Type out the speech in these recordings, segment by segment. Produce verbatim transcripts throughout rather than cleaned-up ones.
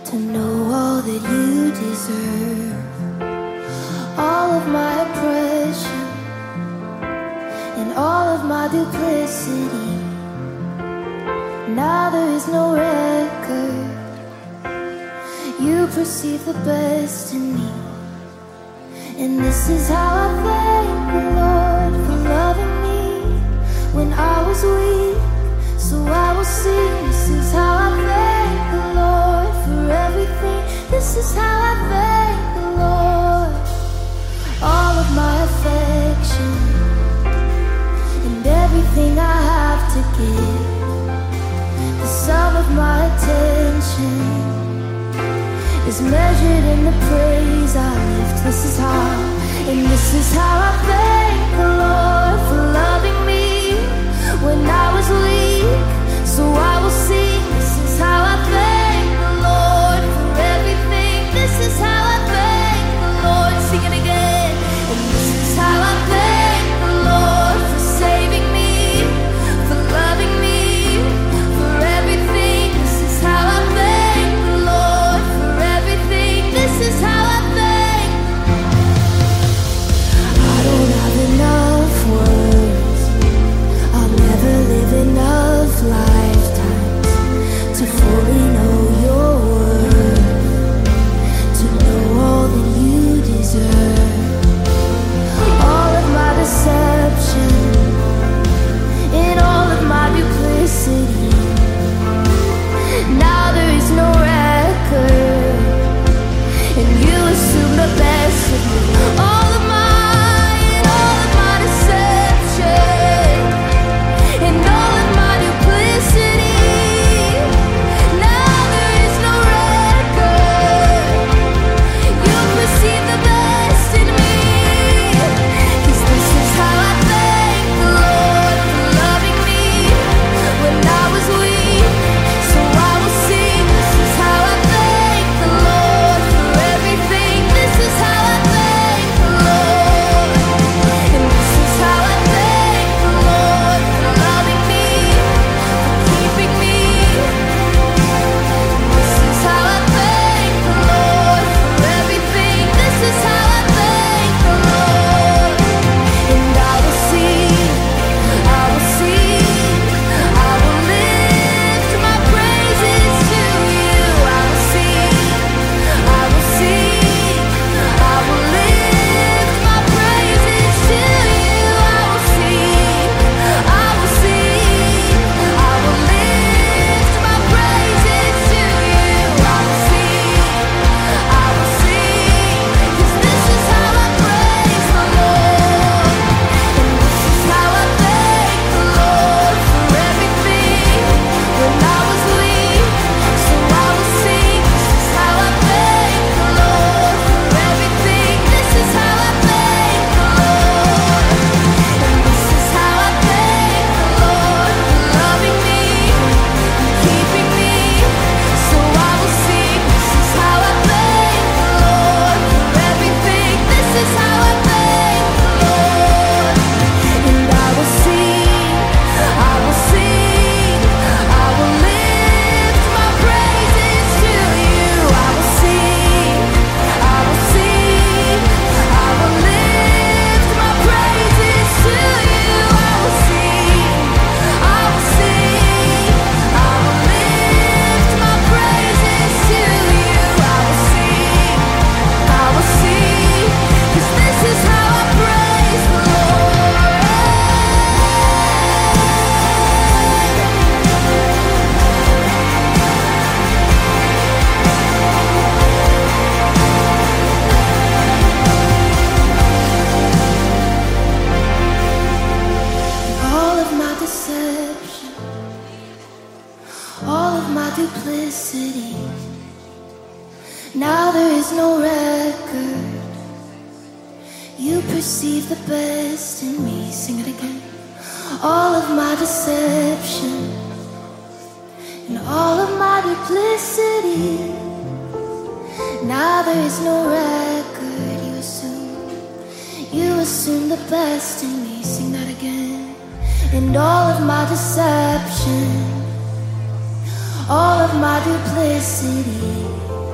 to know all that you deserve, all of my oppression and all of my duplicity. Now there is no record. You perceive the best in me, and this is how I thank the Lord for loving me when I was weak. So I will sing. This is how I thank the Lord for everything. This is how I thank the Lord. All of my affection and everything I have to give, the sum of my attention is measured in the praise I lift. This is how, and this is how I thank the Lord for loving me when I was weak. So I will sing. This is how I thank the Lord for everything. This is how I thank the Lord. Sing it again. And this is how I thank the Lord for saving me, for loving me, for everything. This is how I thank the Lord for everything. This is how I thank. I don't have enough words. I'll never live enough lifetimes to fully know your worth, to know all that you deserve. All of my deception and all of my duplicity. Now there is no record, and you assume the best of me. All of my, and all of my deception and all of my duplicity. Now there is no record. You perceive the best in me. 'Cause this is how I thank the Lord for loving me when I was weak. So I will sing. This is how I thank the Lord for everything. This is how I thank the Lord. And this is how I thank the Lord for loving me, for keeping me. This is how I thank the Lord for everything. This is how I thank the Lord. And I will sing, I will sing, I will lift my praises to you. I will sing, I will sing, I will lift my praises to you. I will sing, I will sing, I will lift my praises to you. I will sing, I will sing, 'cause this is how I praise the Lord. And this is how I thank the Lord for everything when I was weak. So I will sing. This is how I thank the Lord for everything. This is how I thank the Lord. And this is how I thank the Lord for loving me, keeping me. So I will sing. This is how I thank the Lord for everything. This is how I thank the Lord. And I will sing, I will sing, I will lift my praises to you. I will sing, I will sing, I will lift my praises to you. I will sing, I will sing, I will lift my praises to you. I will sing, I will sing, 'cause this is how I praise the Lord. All of my deception, all of my duplicity. Now there is no record. You perceive the best in me. Sing it again. All of my deception and all of my duplicity. Now there is no record. You assume, you assume the best in me. Sing that again. And all of my deception, all of my duplicity.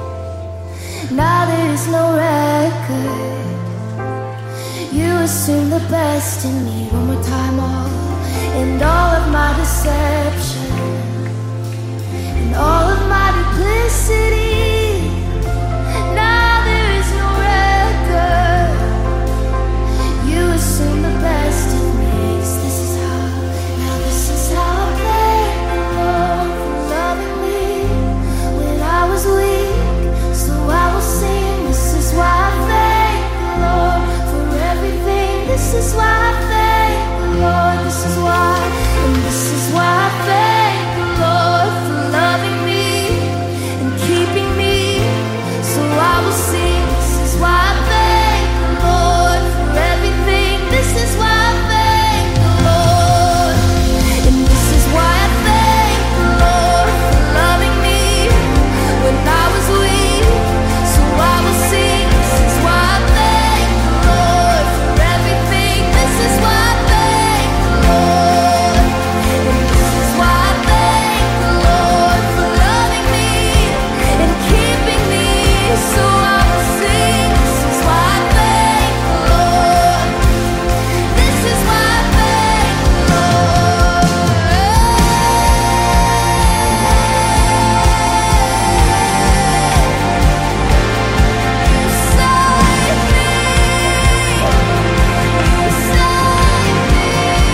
Now there is no record. You assume the best in me one more time, all. And all of my deception, and all of my duplicity. Now there is no record. You assume the best in me. 'Cause this is how, now this is how I thank the Lord for loving me when I was weak. So I will sing. This is why I thank the Lord for everything. This is why I thank the Lord. This is why, and this is why I thank the Lord for loving me and keeping me. So I will sing. This is why I thank the Lord for everything. This is why I thank the Lord, and this is why I thank the Lord for loving me when I was weak. So I will sing. This is why I thank the Lord for everything. This is why I thank the Lord, and this is why I thank the Lord for loving me and keeping me. So I will sing. This is why I thank the Lord. This is why I thank the Lord. You saved me. You saved me.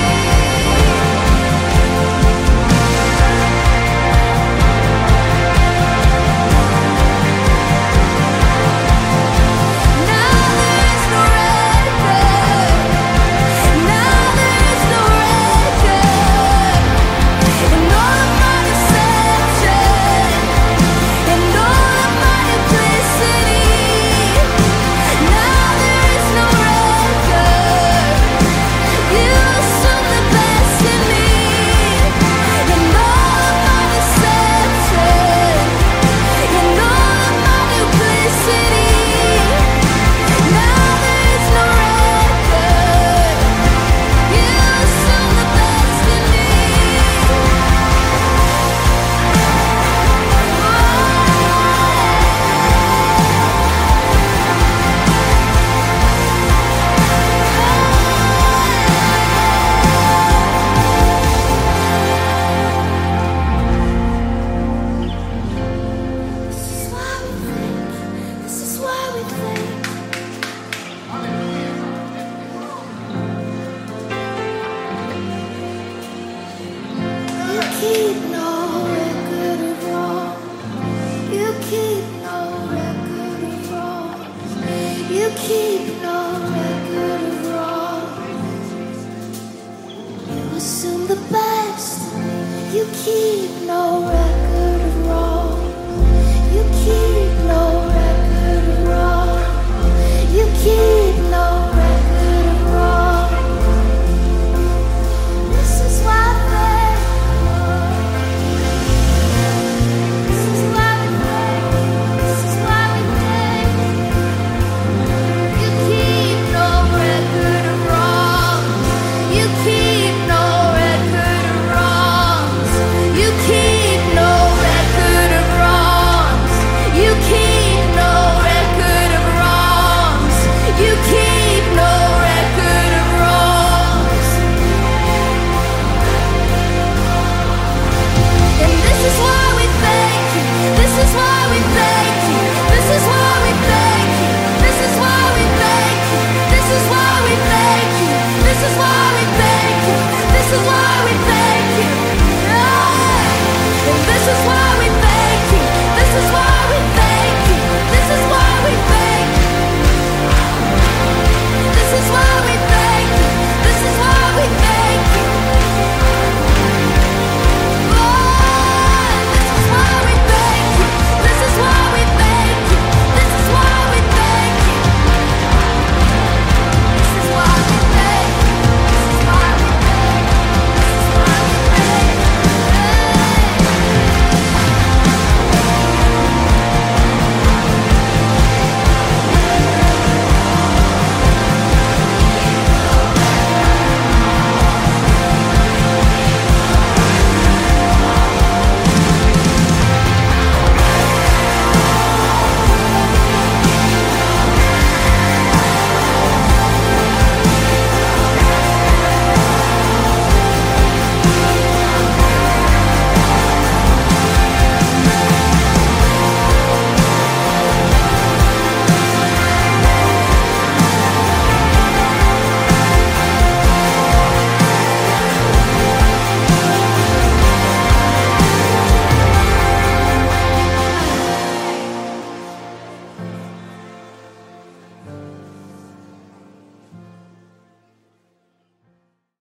Now there is no record. Now there is no record. And all of my deception, and all of my duplicity. Now there is no record. You assume the best in me, and all of my deception, and all of my duplicity. Now there is no record. You assume the best in me. This is why we think. This is why we think. You keep no record of wrong. You keep no record of wrong. You keep no record of wrong. You assume the best. You keep no record.